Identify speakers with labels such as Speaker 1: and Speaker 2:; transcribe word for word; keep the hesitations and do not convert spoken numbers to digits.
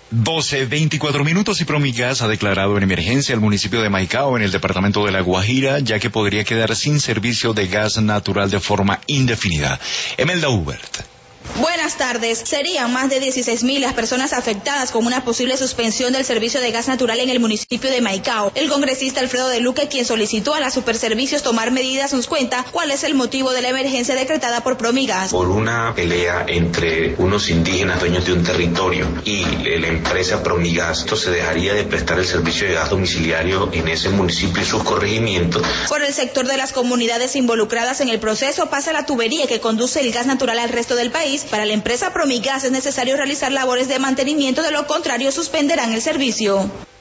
Speaker 1: doce, veinticuatro minutos y Promigas ha declarado en emergencia el municipio de Maicao en el departamento de La Guajira, ya que podría quedar sin servicio de gas natural de forma indefinida. Emelda Hubert.
Speaker 2: Buenas tardes. Serían más de dieciséis mil las personas afectadas con una posible suspensión del servicio de gas natural en el municipio de Maicao. El congresista Alfredo de Luque, quien solicitó a la Superservicios tomar medidas, nos cuenta cuál es el motivo de la emergencia decretada por Promigas.
Speaker 3: Por una pelea entre unos indígenas dueños de un territorio y la empresa Promigas, esto se dejaría de prestar el servicio de gas domiciliario en ese municipio y sus corregimientos.
Speaker 2: Por el sector de las comunidades involucradas en el proceso pasa la tubería que conduce el gas natural al resto del país. Para la empresa Promigas es necesario realizar labores de mantenimiento, de lo contrario suspenderán el servicio.